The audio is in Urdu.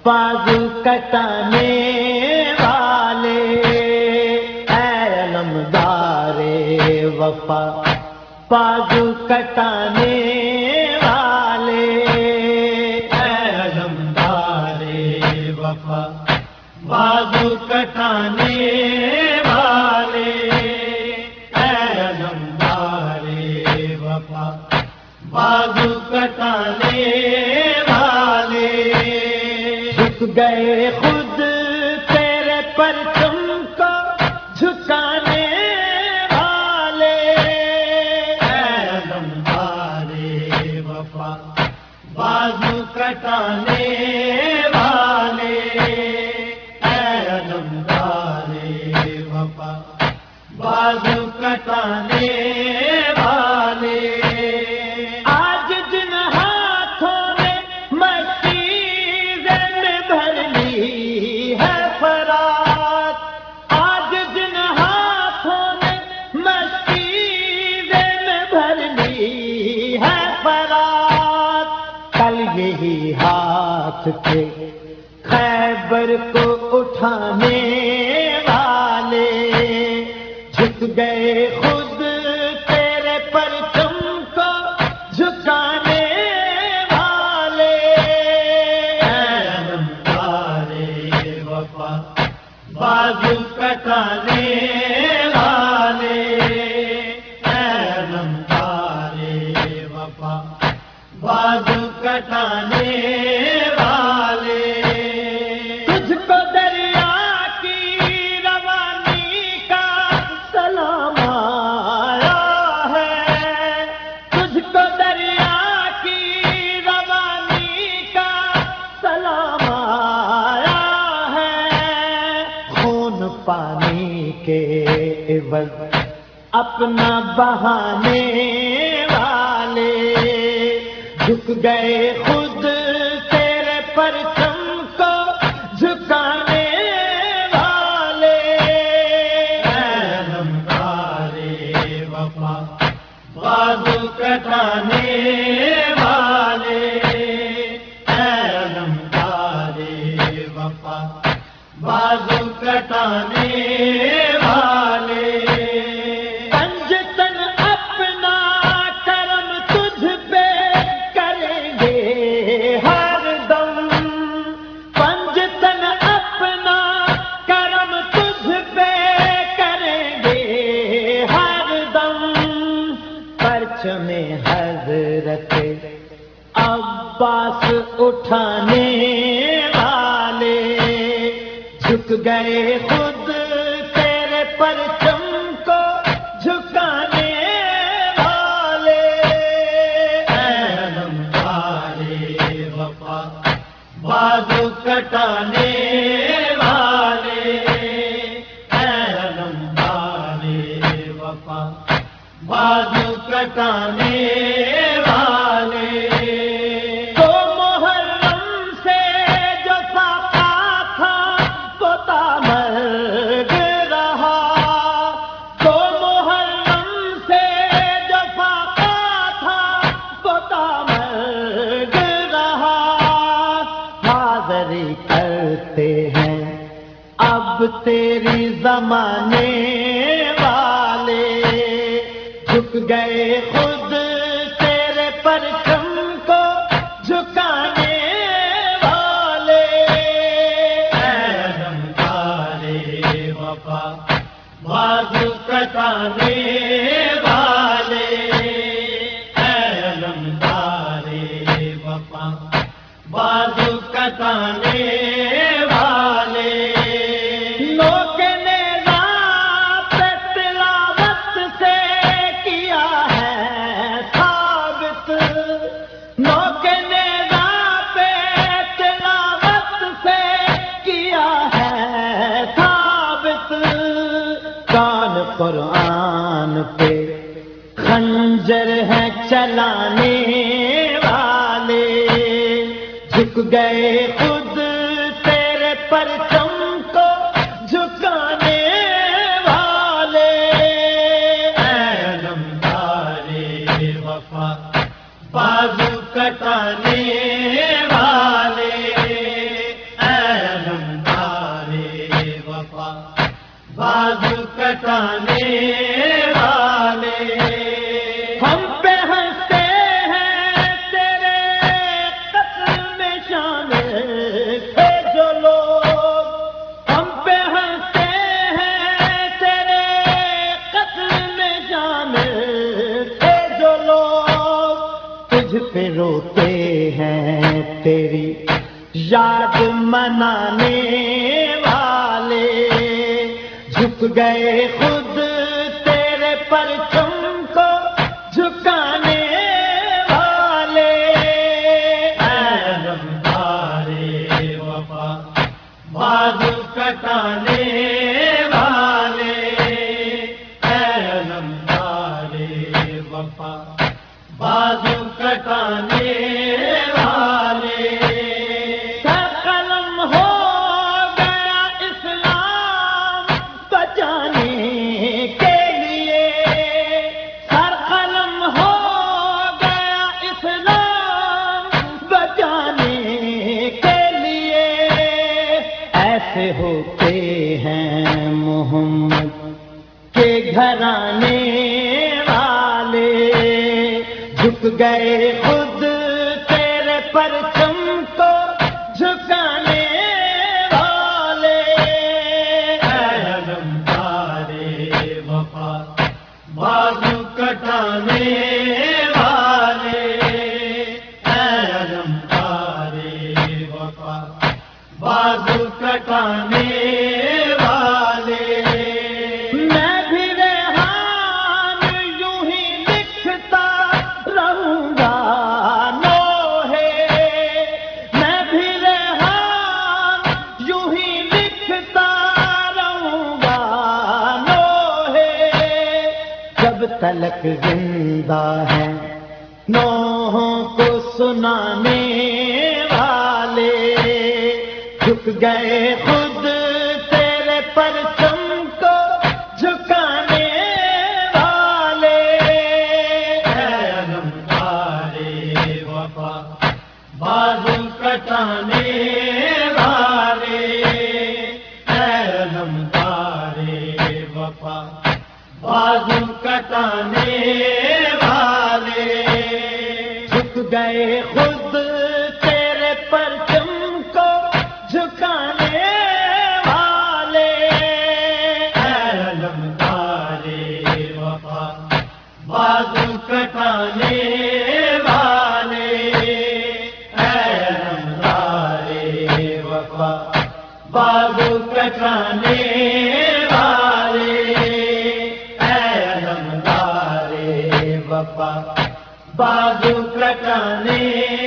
بازو کٹانے والے، اے علمدار وفا بازو کٹانے والے، اے علمدار وفا بازو کٹانے والے، اے علمدار وفا بازو کٹانے والے، جھک گئے خود تیرے پرچم کو جھکانے والے، اے علمدار وفا بازو کٹانے والے، اے علمدار وفا بازو کٹانے والے، آج جن ہاتھوں نے مٹی میں بھر لی ہے فرات، آج جن ہاتھوں نے مٹی میں بھر لی ہے فرات، کل یہی ہاتھ تھے خیبر کو اٹھانے والے، جھک گئے خود تیرے پرچم کو جھکانے والے، اے علمدار وفا بازو کٹانے والے، اے علمدار وفا بازو کٹانے والے، تجھ کو دریا کی روانی کا سلام آیا ہے، تجھ کو دریا کی روانی کا سلام آیا ہے، خون پانی کے عوض اپنا بہانے والے، جھک گئے خود تیرے پرچم کو جھکانے والے، اے علمدار وفا بازو کٹانے والے، اے علمدار وفا بازو کٹانے والے، پنجتن اپنا کرم تجھ پہ کریں گے ہر دم، پنجتن اپنا کرم تجھ پہ کریں گے ہر دم، پرچم حضرت عباس اٹھانے والے، جھک گئے خود تیرے پرچم کو جھکانے والے، اے علمدار وفا بازو کٹانے والے، اے علمدار وفا بازو کٹانے والے، تو محرم سے جو ساقا تھا وہ تامرگ رہا، تو محرم سے جو ساقا تھا وہ تامرگ رہا، حاضری کرتے ہیں اب تیری زمانے والے، جھک گئے خود تیرے پرچم کو جھکانے والے، اے علمدار وفا بازو کٹانے والے، اے علمدار وفا بازو کٹانے والے، لوگ نے رات تلاوت سے کیا ہے ثابت، لوگ نے رات تلاوت سے کیا ہے ثابت، کان قرآن پہ خنجر ہے چلانے والے، جھک گئے خود تیرے پرچم کو جھکانے والے، اے علمدار وفا بازو کٹانے والے، کٹانے والے ہم پہ ہنستے ہیں تیرے قتل میں شامل تھے جو لوگ ہم پہ ہنستے ہیں تیرے قتل میں شامل تھے جو لوگ تجھ پہ روتے ہیں تیری یاد منانے والے جھک گئے خود تیرے پرچم کو جھکانے والے علمدار وفا بازو کٹانے والے علمدار وفا بازو کٹانے والے ہوتے ہیں محمد کے گھرانے والے جھک گئے خود تیرے پرچم کو جھکانے والے علمدار وفا بازو کٹانے والے علمدار وفا بازو کٹانے والے میں بھی ریحان یوں ہی لکھتا رہوں گا لوہے میں بھی ریحان یوں ہی لکھتا رہوں گا لوہے جب تلک زندہ ہے نوحوں کو سنانے والے جھک گئے خود تیرے پرچم کو جھکانے والے علمدار وفا بازو کٹانے والے علمدار وفا بازو کٹانے والے جھک گئے خود تیرے پرچم کو جھکانے والے علمدار وفا بازو کٹانے والے علمدار وفا بازو کٹانے والے علمدار وفا بازو کٹانے